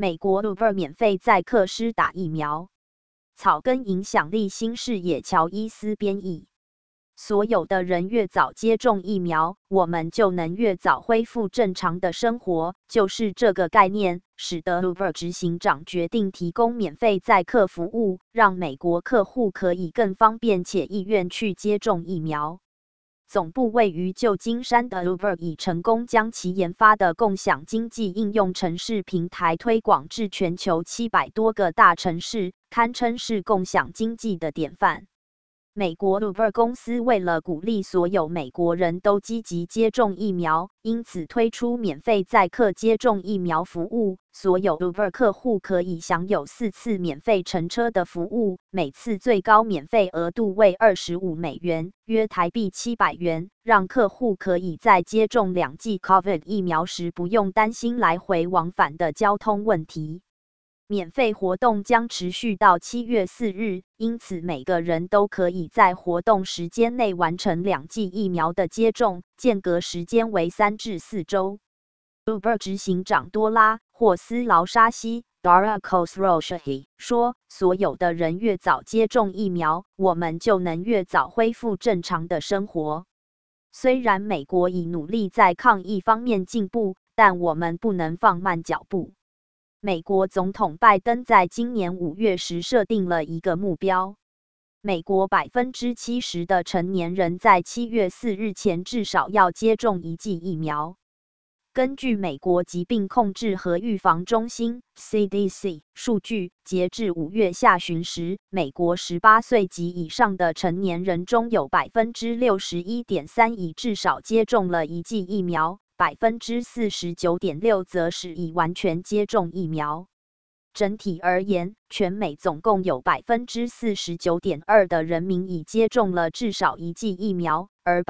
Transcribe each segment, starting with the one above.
美国 Uber 免费载客施打疫苗。草根影响力新视野乔伊斯编译。所有的人越早接种疫苗，我们就能越早恢复正常的生活，就是这个概念，使得 Uber 执行长决定提供免费载客服务，让美国客户可以更方便且意愿去接种疫苗。总部位于旧金山的 Uber 已成功将其研发的共享经济应用程式平台推广至全球700多个大城市，堪称是共享经济的典范。美国 Uber 公司为了鼓励所有美国人都积极接种疫苗，因此推出免费载客接种疫苗服务。所有 Uber 客户可以享有4次免费乘车的服务，每次最高免费额度为$25，约台币700元，让客户可以在接种2剂 COVID 疫苗时不用担心来回往返的交通问题。免费活动将持续到7月4日，因此每个人都可以在活动时间内完成2剂疫苗的接种，间隔时间为3至4周。Uber 执行长多拉·霍斯劳沙西 Dara Khosrowshahi 说：“所有的人越早接种疫苗，我们就能越早恢复正常的生活。虽然美国已努力在抗疫方面进步，但我们不能放慢脚步。”美国总统拜登在今年5月时设定了一个目标：美国70%的成年人在7月4日前至少要接种1剂疫苗。根据美国疾病控制和预防中心 CDC 数据，截至5月下旬时，美国18岁及以上的成年人中有61.3%已至少接种了1剂疫苗。49.6% 则是已完全接种疫苗。整体而言，全美总共有49.2%的人民已接种了至少1剂疫苗，而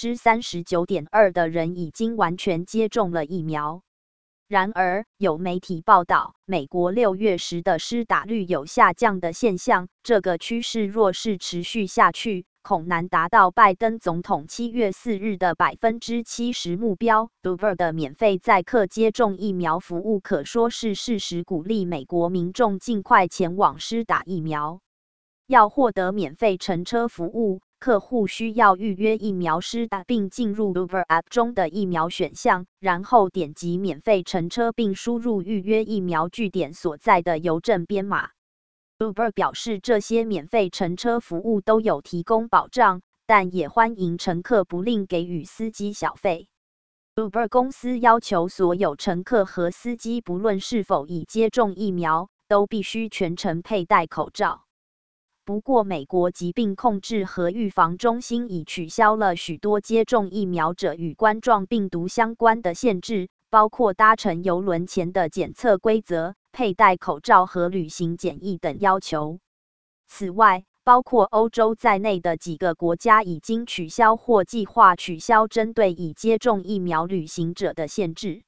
39.2%的人已经完全接种了疫苗。然而，有媒体报道，美国6月时的施打率有下降的现象，这个趋势若是持续下去，恐难达到拜登总统7月4日的70%目标。Uber 的免费载客接种疫苗服务可说是适时鼓励美国民众尽快前往施打疫苗。要获得免费乘车服务，客户需要预约疫苗施打，并进入 Uber App 中的疫苗选项，然后点击免费乘车并输入预约疫苗据点所在的邮政编码。Uber 表示，这些免费乘车服务都有提供保障，但也欢迎乘客不另给予司机小费。Uber 公司要求所有乘客和司机不论是否已接种疫苗，都必须全程佩戴口罩。不过，美国疾病控制和预防中心已取消了许多接种疫苗者与冠状病毒相关的限制，包括搭乘邮轮前的检测规则、佩戴口罩和旅行检疫等要求。此外，包括欧洲在内的几个国家已经取消或计划取消针对已接种疫苗旅行者的限制。